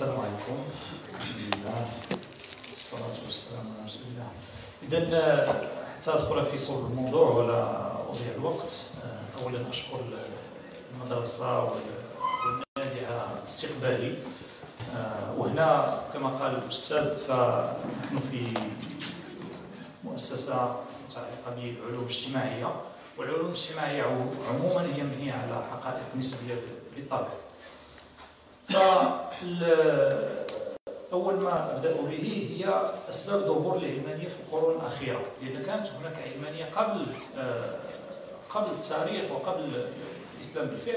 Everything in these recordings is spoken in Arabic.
السلام عليكم. الحمد لله والصلاة والسلام على رسول الله. إذا حتى أدخل في صلب الموضوع ولا أضيع الوقت، أولا أشكر المدرسة والنادي على استقبالي. وهنا كما قال الأستاذ فنحن في مؤسسة متعلقة بالعلوم الاجتماعية، والعلوم الاجتماعية عموما هي مبنية على حقائق نسبية بالطبع. أول ما أبدأ به هي أسباب ظهور العلمانية في القرون الأخيرة، لأن كانت هناك علمانية قبل التاريخ وقبل الإسلام بالفعل.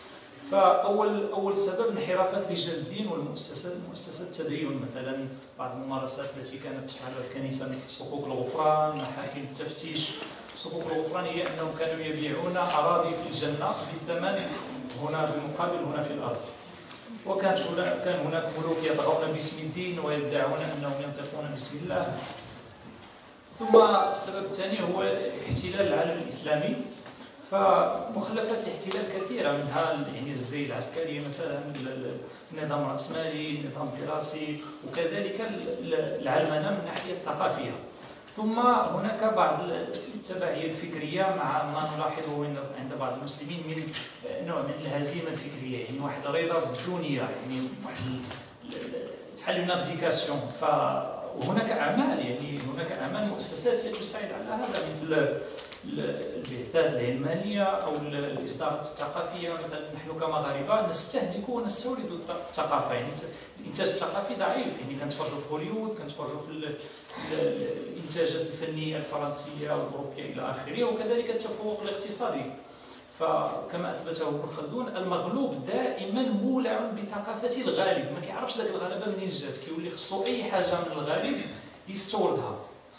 فأول سبب انحرافات رجال الدين والمؤسسات، مؤسسات التدين، مثلا بعض الممارسات التي كانت تفعلها الكنيسة مثل صكوك الغفران، محاكم التفتيش. صكوك الغفران هي أنهم كانوا يبيعون أراضي في الجنة بثمن هنا بالمقابل هنا في الأرض. وكان هناك ملوك يطغون باسم الدين ويدعون أنهم ينطقون باسم الله. ثم السبب الثاني هو احتلال العالم الإسلامي. فمخلفات الاحتلال كثيرة، منها يعني الزي العسكري مثلا، النظام الرأسمالي، النظام الدراسي، وكذلك العلمنة من الناحية الثقافية. ثم هناك بعض التبعية الفكرية مع ما نلاحظه عند بعض المسلمين من نوع من الهزيمة الفكرية، يعني واحد الرضا بالدونية، يعني واحد بحال اون ابديكاسيون. وهناك أعمال، يعني هناك أعمال مؤسسات تساعد على هذا، مثل البعثات العلمانية أو الإصدارات الثقافية. مثلا نحن كمغاربة نستهلك ونستورد الثقافة، يعني الإنتاج الثقافي ضعيف، يعني كنتفرجوا في هوليوود، كنتفرجوا في الإنتاجات الفنية الفرنسية والأوروبية إلى آخره، وكذلك التفوق الاقتصادي. فكما أثبته ابن خلدون، المغلوب دائما مولع بثقافة الغالب، ما كيعرفش ذاك الغلبة منين جات، كيولي خصو أي حاجة من الغالب يستوردها.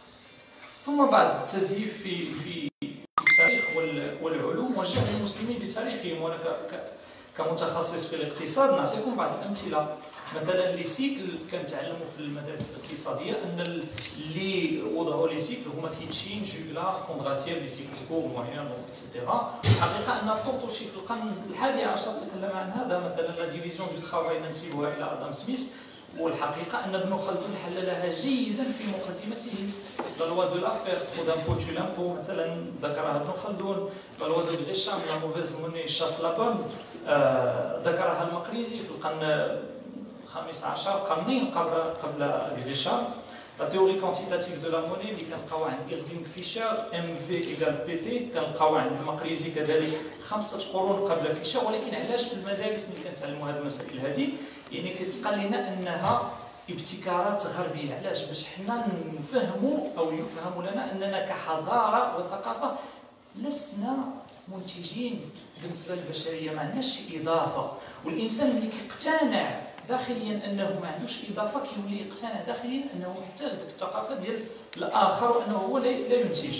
ثم بعد التزييف في التاريخ والعلوم وجه المسلمين بتاريخهم. وانا كمتخصص في الاقتصاد نعطيكم بعض الامثله. مثلا لي سيكل كنتعلموا في المدارس الاقتصاديه ان اللي وضعوا لي سيكل هما كيتشين، جوغلار، كوندراتيف، لي سيكل كور موين اكسيتيرا. الحقيقه ان بورتوشي في القرن الحادي عشر تكلم عن هذا. مثلا لا ديفيزيون دو ترافاي ننسبها الى ادم سميث، والحقيقه ان ابن خلدون حللها جيدا في مقدمته. لا لوا دو لافير ترو دامبو تو لامبو مثلا ذكرها ابن خلدون. لا لوا دو غريشام لا موفيز موني شاس لا بون ذكرها المقريزي في القرن الخامس عشر، قرنين قبل غريشام. لا تيوري كونتيتاتيف دو لا موني اللي كنلقاو عند إيرفينغ فيشر، ام في ايكال بي تي، كنلقاو عند المقريزي كذلك 5 قرون قبل فيشر. ولكن علاش في المدارس اللي كنتعلموا هذه المسائل هذه يعني كتقال لنا انها ابتكارات غربيه؟ علاش؟ باش حنا نفهموا او يفهم لنا اننا كحضاره وثقافه لسنا منتجين بالنسبه للبشريه، ما عندناش شي اضافه. والانسان اللي كيقتنع داخليا انه ما عندوش اضافه كيولي يقتنع داخليا انه محتاج ديك الثقافه ديال الاخر وانه هو لا ينتج.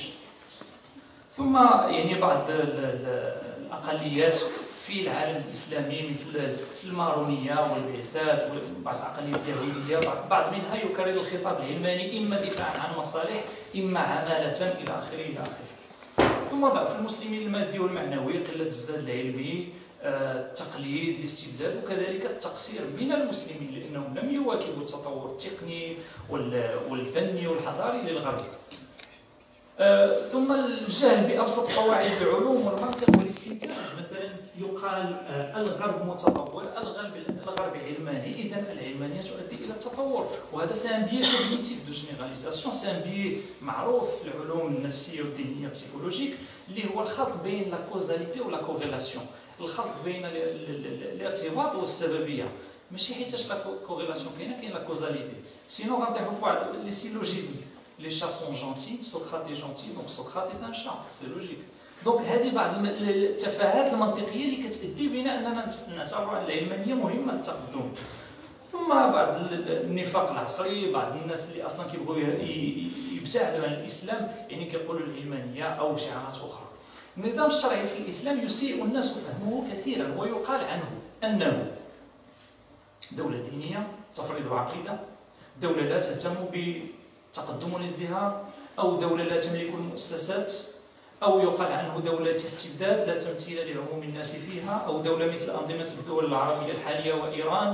ثم يعني بعض الاقليات في العالم الاسلامي مثل المارونيه والبعثات وبعض الاقليات اليهوديه، بعض منها يكرر الخطاب العلماني اما دفاعا عن مصالح اما عماله الى اخره الى اخره. ثم ضعف المسلمين المادي والمعنوي، قله الزاد العلمي، التقليد، الاستبداد، وكذلك التقصير من المسلمين لانهم لم يواكبوا التطور التقني والفني والحضاري للغرب. ثم الجهل بأبسط قواعد العلوم والمنطق والاستنتاج. مثلا يقال الغرب متطور، الغرب علماني، إذا العلمانية تؤدي إلى التطور. وهذا سي ان بيي كوغنيتيف دو جينيراليزاسيون، سي ان بيي معروف في العلوم النفسية والذهنية بسيكولوجيك، اللي هو الخلط بين لا كوزاليتي ولا كوريلاسيون، الخلط بين الارتباط والسببية. ماشي حيتاش لا كوريلاسيون كاين لا كوزاليتي، سينو غنطيحوا في لي سيلوجيزم. Les chats sont gentils, Socrate est gentil, donc Socrate est un chat, c'est logique. Donc هذه بعض التفاهات المنطقيه اللي كتؤدي بنا اننا نعتبر العلمانيه مهمه للتقدم. ثم بعض النفاق العصري، بعض الناس اللي اصلا كيبغوا يبتعدوا عن الاسلام، يعني كيقولوا العلمانيه او شعارات اخرى. النظام الشرعي في الاسلام يسيء الناس فهمه كثيرا، ويقال عنه انه دوله دينيه تفرض عقيده، دوله لا تهتم تقدم الازدهار، أو دولة لا تملك المؤسسات، أو يقال عنه دولة استبداد لا تمثيل لعموم الناس فيها، أو دولة مثل أنظمة الدول العربية الحالية وإيران،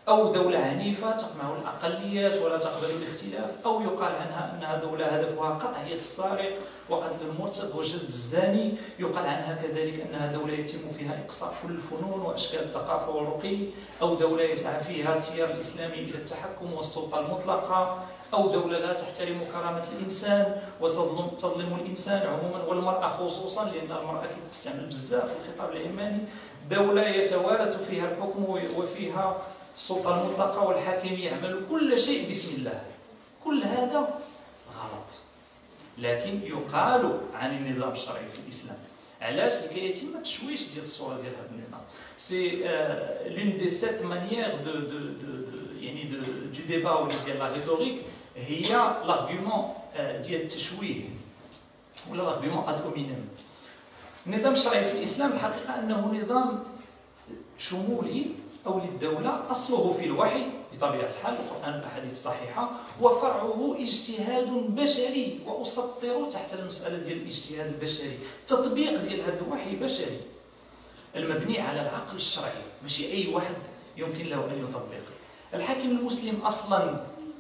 أو دولة عنيفة تقمع الأقليات ولا تقبل الاختلاف، أو يقال عنها أنها دولة هدفها قطع يد السارق وقتل المرتد وجلد الزاني. يقال عنها كذلك أنها دولة يتم فيها إقصاء كل الفنون وأشكال الثقافة والرقي، أو دولة يسعى فيها التيار الإسلامي إلى التحكم والسلطة المطلقة، أو دولة لا تحترم كرامة الإنسان وتظلم الإنسان عموما والمرأة خصوصا، لأن المرأة تستعمل بزاف في الخطاب العلماني. دولة يتوارث فيها الحكم وفيها السلطة المطلقة والحاكم يعمل كل شيء بسم الله. كل هذا غلط، لكن يقال عن النظام الشرعي في الإسلام. علاش؟ لكي يتم التشويش ديال الصورة ديال هذا النظام. سي لون دي سيت مانيير يعني دو ديبا ولا ديال لا ريتوريك، هي لارغيومون ديال التشويه ولا لارغيومون اد اومينيم. النظام الشرعي في الإسلام الحقيقة أنه نظام شمولي أو للدولة، أصله في الوحي بطبيعة الحال القرآن والأحاديث الصحيحة، وفرعه اجتهاد بشري، وأسطر تحت المسألة ديال الاجتهاد البشري. التطبيق ديال هذا الوحي بشري المبني على العقل الشرعي، ماشي أي واحد يمكن له أن يطبق. الحاكم المسلم أصلا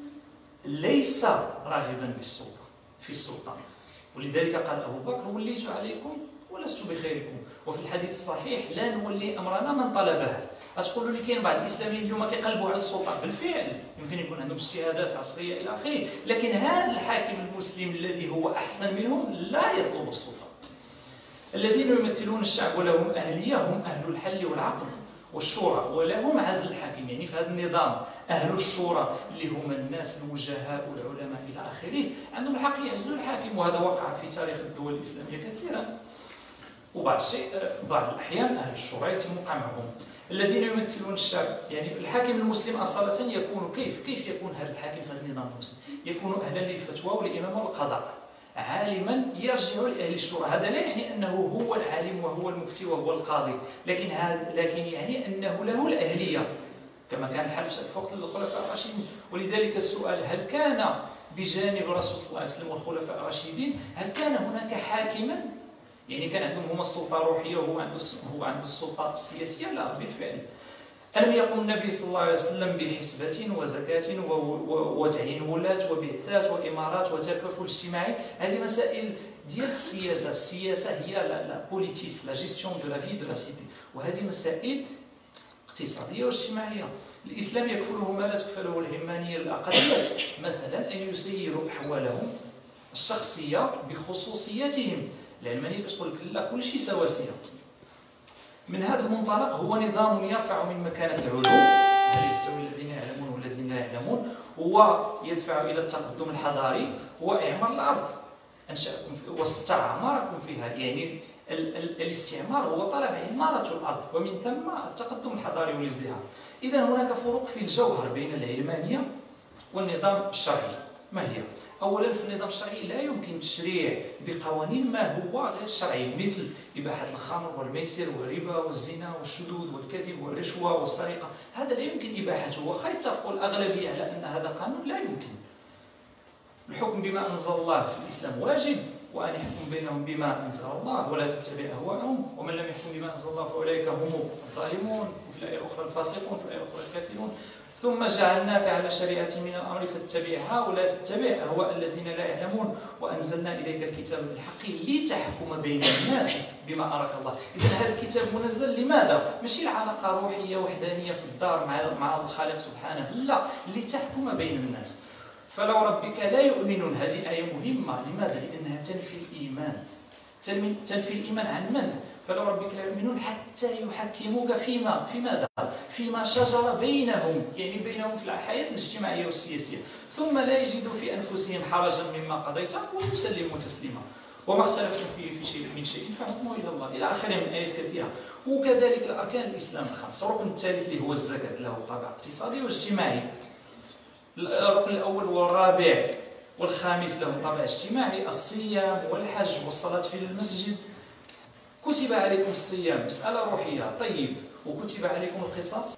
ليس راغبا في السلطة، ولذلك قال أبو بكر: وليت عليكم ولست بخيركم. وفي الحديث الصحيح: لا نولي أمرنا من طلبه. أتقولوا لي كاين بعض الإسلاميين اليوم كيقلبوا على السلطة، بالفعل يمكن يكون عندهم اجتهادات عصرية إلى آخره، لكن هذا الحاكم المسلم الذي هو أحسن منهم لا يطلب السلطة. الذين يمثلون الشعب ولهم أهلية هم أهل الحل والعقد والشورى، ولهم عزل الحاكم. يعني في هذا النظام أهل الشورى اللي هم الناس الوجهاء والعلماء إلى آخره عندهم الحق يعزلوا الحاكم، وهذا وقع في تاريخ الدول الإسلامية كثيرا. وبعض الأحيان أهل الشورى يتم قمعهم. الذين يمثلون الشعب، يعني الحاكم المسلم أصالة يكون كيف يكون هذا الحاكم في هذا النظام المسلم؟ يكون أهلا للفتوى والإمامة والقضاء، عالما يرجع لأهل الشورى. هذا لا يعني أنه هو العالم وهو المفتي وهو القاضي، لكن يعني أنه له الأهلية كما كان الحال في وقت الخلفاء الراشدين. ولذلك السؤال: هل كان بجانب الرسول صلى الله عليه وسلم والخلفاء الراشدين هل كان هناك حاكما؟ يعني كان عندهم هما السلطة الروحية وهو عنده السلطة السياسية؟ لا، بالفعل. ألم يقم النبي صلى الله عليه وسلم بحسبة وزكاة وتعيين ولاة وبعثات وإمارات وتكافل اجتماعي؟ هذه مسائل ديال السياسة. السياسة هي لا بوليتيس، لا جيستيون دو لا في دو لا سيتي، وهذه مسائل اقتصادية واجتماعية. الإسلام يكفله ما لا تكفله العلمانية للأقليات، مثلا أن يسيروا أحوالهم الشخصية بخصوصياتهم. العلمانية كتقول لك لا، كل شيء سواسية. من هذا المنطلق هو نظام يرفع من مكانة العلوم، هل يستوي الذين يعلمون والذين لا يعلمون، هو يدفع إلى التقدم الحضاري، هو إعمار الأرض، أنشأكم واستعمركم فيها. يعني الاستعمار هو طلب عمارة الأرض، ومن ثم التقدم الحضاري والازدهار. إذا هناك فروق في الجوهر بين العلمانية والنظام الشرعي. ما هي؟ أولا، في النظام الشرعي لا يمكن تشريع بقوانين ما هو غير شرعي، مثل إباحة الخمر والميسر والربا والزنا والشذوذ والكذب والرشوة والسرقة. هذا لا يمكن إباحته، وخا يتفق الأغلبية على أن هذا قانون لا يمكن. الحكم بما أنزل الله في الإسلام واجب، وأن يحكم بينهم بما أنزل الله ولا تتبع أهواءهم، ومن لم يحكم بما أنزل الله فأولئك هم الظالمون، وفي الآية الأخرى الفاسقون، وفي الآية الأخرى الكافرون. ثم جعلناك على شريعة من الأمر فاتبعها ولا تتبع أهواء الذين لا يعلمون، وأنزلنا إليك الكتاب بالحق لتحكم بين الناس بما أراك الله. إذا هذا الكتاب منزل لماذا؟ ماشي العلاقة روحية وحدانية في الدار مع الخالق سبحانه، لا، لتحكم بين الناس. فلو ربك لا يؤمنون، هذه آية مهمة. لماذا؟ لأنها تنفي الإيمان. تنفي الإيمان عن من؟ فلو ربك لا يؤمنون حتى يحكموك في ماذا؟ فيما شجر بينهم، يعني بينهم في الحياة الاجتماعية والسياسية، ثم لا يجدوا في أنفسهم حرجا مما قضيت ويسلموا تسليما، وما اختلفتم فيه في شيء من شيء فحكمه إلى الله، إلى آخره من آيات كثيرة. وكذلك الأركان الإسلام الخمس. الركن الثالث اللي هو الزكاة له طابع اقتصادي واجتماعي. الركن الأول والرابع والخامس له طابع اجتماعي: الصيام والحج والصلاة في المسجد. كتب عليكم الصيام، مسألة روحية. طيب، وكتب عليكم القصاص.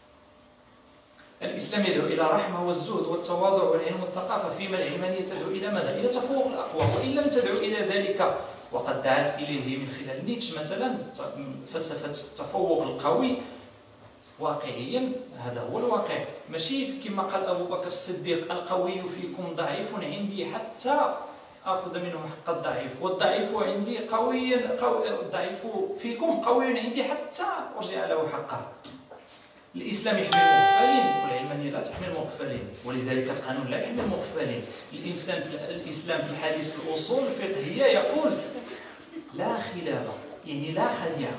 الإسلام يدعو إلى الرحمة والزهد والتواضع والعلم والثقافة، فيما العلمانية تدعو إلى ماذا؟ إلى تفوق الأقوى. وإن لم تدعو إلى ذلك، وقد دعت إليه من خلال نيتشه مثلا، فلسفة التفوق القوي واقعيا هذا هو الواقع، ماشي كما قال أبو بكر الصديق القوي فيكم ضعيف عندي حتى أخذ منه حق الضعيف، والضعيف عندي الضعيف فيكم قوي عندي حتى أرجع له حقه. الإسلام يحمي المغفلين والعلمانية لا تحمي المغفلين، ولذلك القانون لا يحمي المغفلين. الإسلام في الحديث في الأصول الفقهية يقول لا خلاف، يعني لا خديعة.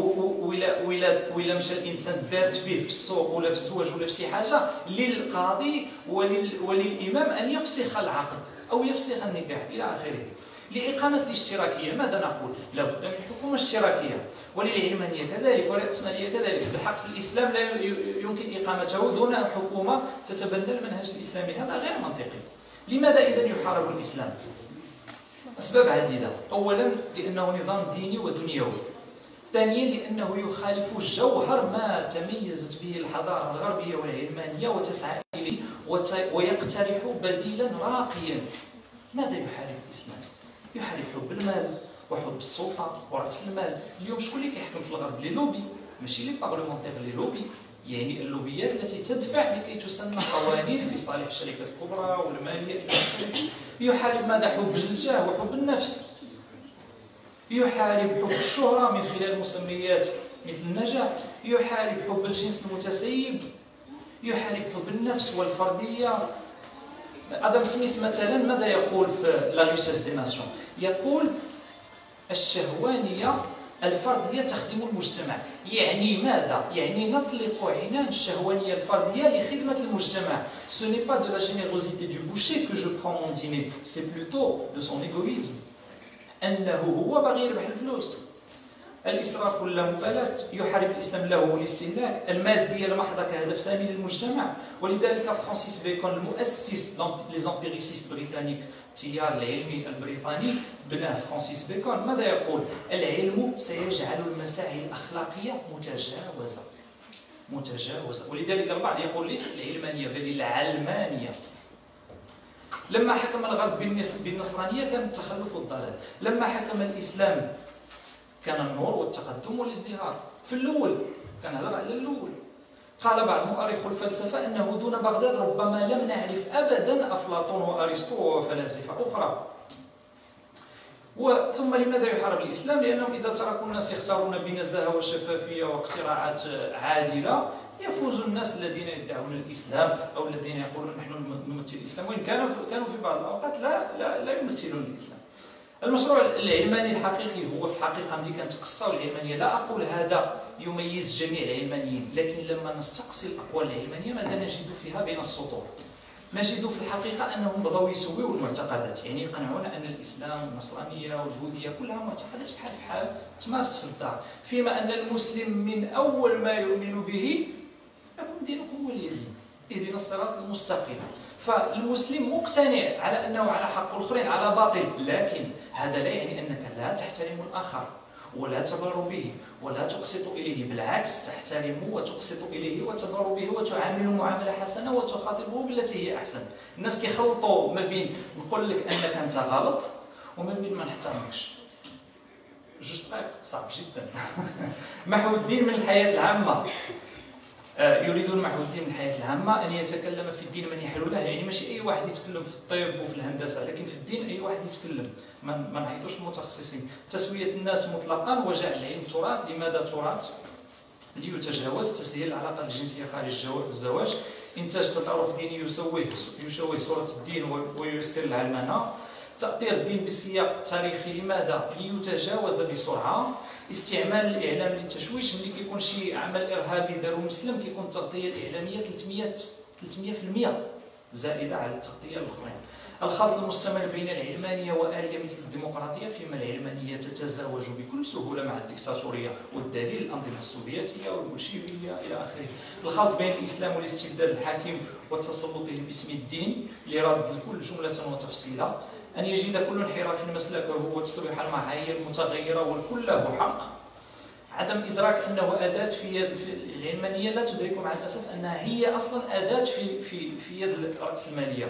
وإلا مشى الإنسان دارت به في السوق ولا في الزواج ولا في شي حاجة، للقاضي وللإمام أن يفسخ العقد أو يفسخ النكاح إلى آخره. لإقامة الاشتراكية ماذا نقول؟ لا بد من الحكومة الاشتراكية، وللعلمانية كذلك وللرأسمالية كذلك. بالحق في الإسلام لا يمكن إقامته دون حكومة تتبنى المنهج الإسلامي، هذا غير منطقي. لماذا إذن يحارب الإسلام؟ أسباب عديدة. أولا لأنه نظام ديني ودنيوي. ثانيا لأنه يخالف جوهر ما تميزت به الحضارة الغربية والعلمانية وتسعى إليه، ويقترح بديلا راقيا. ماذا يحارب الإسلام؟ يحارب حب المال وحب السلطة ورأس المال. اليوم شكون اللي كيحكم في الغرب؟ لي لوبي، ماشي لي بارلمونتير، لي لوبي، يعني اللوبيات التي تدفع لكي تسن قوانين في صالح الشركات الكبرى والمالية إلى آخره. يحارب ماذا؟ حب الجاه وحب النفس. يحارب حب الشهرة من خلال مسميات مثل النجاح. يحارب حب الجنس المتسيب. يحارب حب النفس والفردية. آدم سميث مثلا ماذا يقول في لا ريشيس دي ناسيون؟ يقول الشهوانية الفردية تخدم المجتمع. يعني ماذا؟ يعني نطلق عنان الشهوانية الفردية لخدمة المجتمع. Ce n'est pas de la générosité du boucher que je prends mon dîner, c'est plutôt de son égoïsme. أنه هو باغي يربح الفلوس. الإسراف واللامبالاة يحارب الإسلام له والاستهلاك. المادية المحضة كهدف سامي للمجتمع. ولذلك فرانسيس بيكون المؤسس لي امبيريسيست بريطانيك، التيار العلمي البريطاني بناه فرانسيس بيكون، ماذا يقول؟ العلم سيجعل المساعي الأخلاقية متجاوزة. ولذلك البعض يقول ليست العلمانية بل العلمانية. لما حكم الغرب بالنصرانية كان التخلف والضلال، لما حكم الإسلام كان النور والتقدم والازدهار. في الأول كان هذا على الأول. قال بعض مؤرخو الفلسفة أنه دون بغداد ربما لم نعرف أبدا أفلاطون وأرسطو وفلاسفة أخرى. ثم لماذا يحارب الإسلام؟ لأنهم إذا تركوا الناس يختارون بنزاهة وشفافية واقتراعات عادلة يفوز الناس الذين يدعون الإسلام أو الذين يقولون نحن نمثل الإسلام، وإن كانوا في بعض الأوقات لا يمثلون الإسلام. المشروع العلماني الحقيقي هو في الحقيقة ملي كنتقصاو العلمانية، لا أقول هذا يميز جميع العلمانيين، لكن لما نستقصي الأقوال العلمانية ماذا نجد فيها بين السطور؟ نجد في الحقيقة أنهم بغوا يسويوا المعتقدات، يعني يقنعون أن الإسلام والنصرانية والبوذية كلها معتقدات بحال تمارس في الدار، فيما أن المسلم من أول ما يؤمن به لكم دينكم ولي دين، اهدنا الصراط المستقيم. فالمسلم مقتنع على أنه على حق والآخرين على باطل، لكن هذا لا يعني أنك لا تحترم الآخر ولا تبر به ولا تقسط إليه، بالعكس تحترمه وتقسط إليه وتبر به وتعامله معاملة حسنة وتخاطبه بالتي هي أحسن. الناس كيخلطوا ما بين نقول لك أنك أنت غلط وما بين ما نحترمكش. صعب جدا. محو الدين من الحياة العامة. يريدون محو الدين من الحياة العامة، أن يتكلم في الدين من يحل له، يعني ماشي أي واحد يتكلم في الطب وفي الهندسة، لكن في الدين أي واحد يتكلم، ما نعيطوش المتخصصين. تسوية الناس مطلقا وجعل العلم تراث. لماذا تراث؟ ليتجاوز تسهيل العلاقة الجنسية خارج الزواج، إنتاج تطرف ديني يشوه صورة الدين وييسر العلمنة. تأطير الدين بالسياق التاريخي، لماذا؟ ليتجاوز بسرعة. استعمال الإعلام للتشويش، ملي كيكون شي عمل إرهابي دارو مسلم كيكون التغطية الإعلامية 300% زائدة على التغطية الأخرين. الخلط المستمر بين العلمانية وآلية مثل الديمقراطية، فيما العلمانية تتزاوج بكل سهولة مع الدكتاتورية، والدليل الأنظمة السوفيتية والبولشيفية إلى آخره. الخلط بين الإسلام والاستبداد الحاكم وتسلطه باسم الدين لرد الكل جملة وتفصيلا. أن يجد كل انحراف مسلكه وتصبح المعايير متغيرة والكل له حق. عدم إدراك أنه أداة في يد العلمانية، لا تدرك مع الأسف أنها هي أصلا أداة في يد الرأسمالية.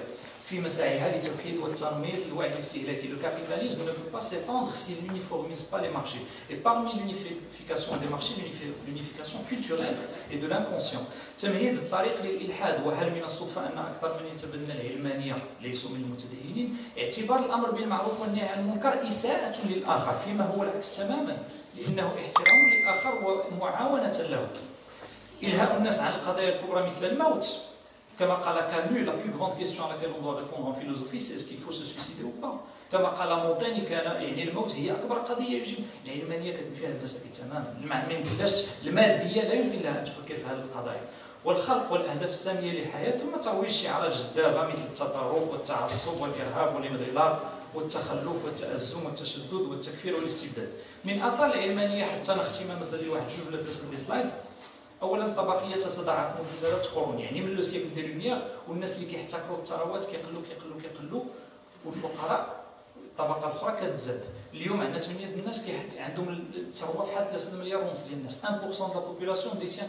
في مساعيها لتوحيد والتنميط الوعي الاستهلاكي. Le capitalisme ne peut pas s'étendre s'il n'uniformise pas les marchés. Et parmi l'unification des marchés, l'unification culturelle et de l'inconscient. تمهيد الطريق للإلحاد. وهل من الصدفة أن أكثر من يتبنى العلمانية ليسوا من المتدينين؟ اعتبار الأمر بالمعروف والنهي عن المنكر إساءة للآخر، فيما هو العكس تماما، لأنه احترام للآخر ومعاونة له. إلهاء الناس عن القضايا الكبرى مثل الموت. كما قال كامو، la plus grande question à laquelle on doit répondre en philosophie, c'est est-ce qu'il faut se suicider ou pas. كما قال مونتاني، كان يعني الموت هي أكبر قضية يجب. العلمانية كتنفي فيها المسائل تماما، ما يمكنلاش المادية لا يمكن لها أن تفكر في هذه القضايا. والخلق والأهداف السامية للحياة ثم ترويج شعارات جذابة مثل التطرف والتعصب والإرهاب والانغلاق والتخلف والتأزم والتشدد والتكفير والاستبداد. من آثار العلمانية حتى نختم، مازال واحد جوج ولا ثلاثة دي سلايد. اولا الطبقيه تتضاعف منذ 3 قرون، يعني من لو سيكل دي لوميير، والناس اللي كيحتكروا الثروات كيقلوا والفقراء الطبقه الاخرى كتزاد. اليوم عندنا 8 الناس عندهم الثروه بحال 3 مليار ونص ديال الناس. 1% de la population détient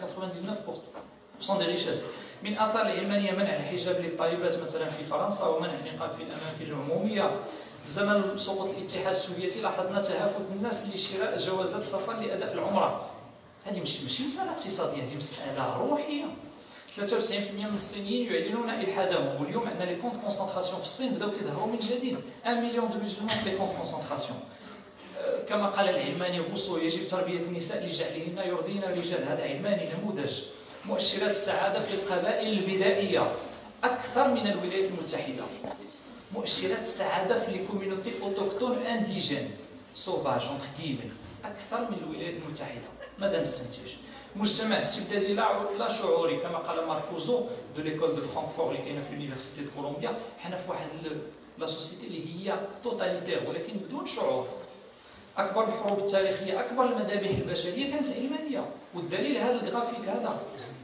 99% des richesses. من اثار العلمانيه منع الحجاب للطالبات مثلا في فرنسا، ومنع النقاب في الاماكن العموميه. في زمن سقوط الاتحاد السوفيتي لاحظنا تهافت الناس لشراء جوازات سفر لاداء العمره. هذه ماشي مسألة اقتصادية، هذه مسألة روحية. 93% من الصينيين يعلنون إلحادهم، واليوم عندنا لي كونت كونسنتراسيون في الصين بداو كيظهروا من جديد. 1 مليون دو مسلمون في لي كونت كونسنتراسيون. كما قال العلماني روسو، يجب تربية النساء لجعلهن يرضين الرجال. هذا علماني نموذج. مؤشرات السعادة في القبائل البدائية أكثر من الولايات المتحدة. مؤشرات السعادة في لي كوميونيتي أوتوكتون انديجين سوفاج اونتر كيمي أكثر من الولايات المتحدة. ماذا نستنتج؟ مجتمع استبدادي لا شعوري، كما قال ماركوزو دو ليكول دو فرانكفور اللي كاينه في لونيفرسيتي دو كولومبيا. حنا في واحد لا سوسيتي اللي هي توتاليتير ولكن بدون شعور. اكبر الحروب التاريخيه، اكبر المذابح البشريه كانت علمانيه، والدليل هذا الجرافيك هذا.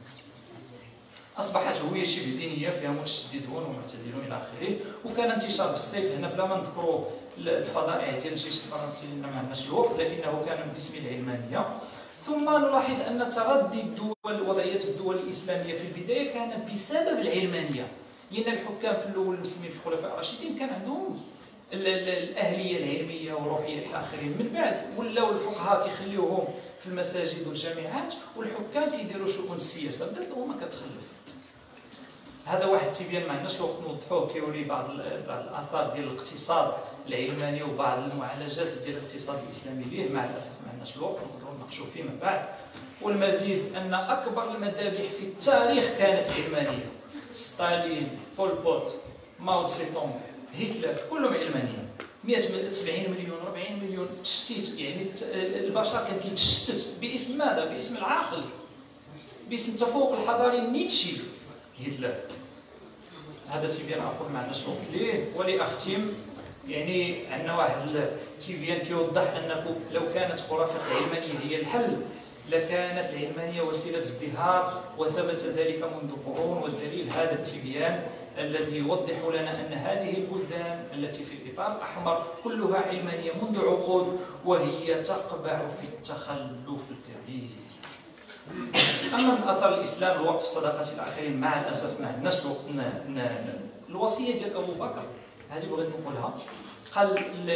اصبحت هويه شبه دينيه فيها متشددون ومعتدلون الى اخره، وكان انتشار بالسيف. هنا بلا ما نذكروا الفضائع ديال الجيش الفرنسي لان ما عندناش الوقت، لكنه كان باسم العلمانيه. ثم نلاحظ ان تردي الدول وضعيه الدول الاسلاميه في البدايه كان بسبب العلمانيه، لان الحكام في الاول المسلمين في الخلفاء الراشدين كان عندهم الاهليه العلميه والروحيه الى اخره. من بعد ولاو الفقهاء كيخليوهم في المساجد والجامعات، والحكام كيديروا شؤون السياسه، بدات الامه كتخلف. هذا واحد التبيان ما عندناش وقت نوضحوه، كيوري بعض الاثار ديال الاقتصاد العلماني وبعض المعالجات ديال الاقتصاد الاسلامي ليه. مع الاسف ما عندناش الوقت، نقدروا نناقشوا فيه من بعد. والمزيد ان اكبر المذابح في التاريخ كانت علمانيه. ستالين، بول بوت، ماو تسي تونغ، هتلر، كلهم علمانيين. 170 مليون 40 مليون تشتيت، يعني البشر كان كيتشتت باسم ماذا؟ باسم العقل، باسم التفوق الحضاري النيتشي. هتلر هذا تبيان اخر ما عندناش وقت ليه. ولاختم، يعني عندنا واحد التبيان كيوضح انه لو كانت خرافه العلمانيه هي الحل لكانت العلمانيه وسيله ازدهار، وثبت ذلك منذ قرون. والدليل هذا التبيان الذي يوضح لنا ان هذه البلدان التي في الاطار الاحمر كلها علمانيه منذ عقود، وهي تقبع في التخلف الكبير. اما من اثر الاسلام الوقف صداقه الاخرين، مع الاسف ما عندناش الوقت. الوصيه ديال ابو بكر هذه بغيت نقولها. قال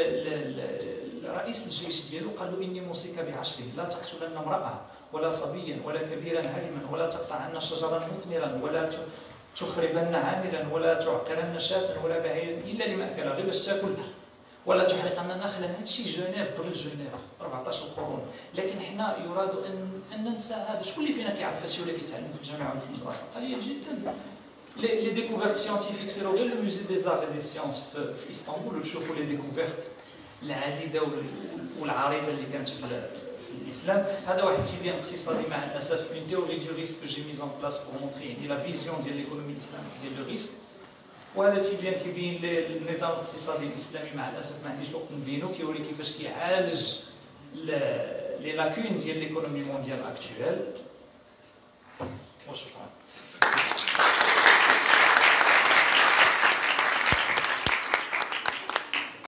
رئيس الجيش ديالو قال له اني موصيك بعشر: لا تقتلن امراه ولا صبيا ولا كبيرا هرما، ولا تقطعن شجرا مثمرا، ولا تخربن عاملا، ولا تعقرن شاة ولا بعيرا الا لماكلها، غير باش تاكلها، ولا تحرقن نخلا. هادشي جنيف، قبل جنيف 14 قرون. لكن حنا يراد ان ننسى هذا. شكون اللي فينا كيعرف هادشي ولا كيتعلم في الجامعه ولا في المدرسه؟ قليل جدا. لي ديكوفيرت سيانتيفيك سيرو غير الموزي دي زارت اي دي سيونس في اسطنبول وتشوفوا لي ديكوفيرت العديده والعريضه اللي كانت في الاسلام. هذا واحد التبيان اقتصادي مع الاسف من تيوري دو ريسك جو ميز ان بلاس بور مونطري يعني لا فيزيون ديال ليكونومي الاسلاميه ديال لو ريسك. وهذا تيبيان كيبين النظام الاقتصادي الاسلامي مع الاسف ما عنديش وقت نبينو، كيوري كيفاش كيعالج لي لاكون ديال ليكونومي مونديال اكطويل. وشكرا.